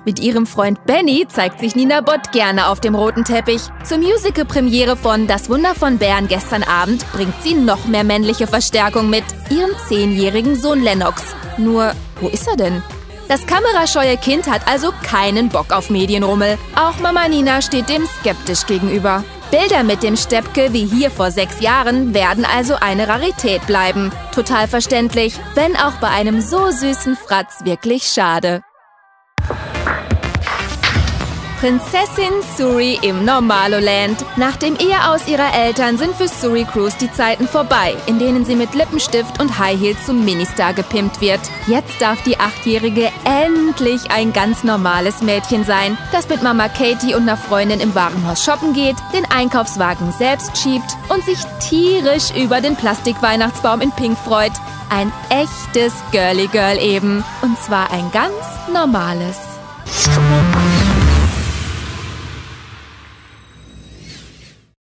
Mit ihrem Freund Benny zeigt sich Nina Bott gerne auf dem roten Teppich. Zur Musical-Premiere von Das Wunder von Bern gestern Abend bringt sie noch mehr männliche Verstärkung mit, ihren 10-jährigen Sohn Lennox. Nur, wo ist er denn? Das kamerascheue Kind hat also keinen Bock auf Medienrummel. Auch Mama Nina steht dem skeptisch gegenüber. Bilder mit dem Steppke wie hier vor 6 Jahren werden also eine Rarität bleiben. Total verständlich, wenn auch bei einem so süßen Fratz wirklich schade. Prinzessin Suri im Normaloland. Nach dem Eheaus ihrer Eltern sind für Suri Cruise die Zeiten vorbei, in denen sie mit Lippenstift und High Heels zum Ministar gepimpt wird. Jetzt darf die 8-Jährige endlich ein ganz normales Mädchen sein, das mit Mama Katie und einer Freundin im Warenhaus shoppen geht, den Einkaufswagen selbst schiebt und sich tierisch über den Plastikweihnachtsbaum in Pink freut. Ein echtes Girly Girl eben. Und zwar ein ganz normales.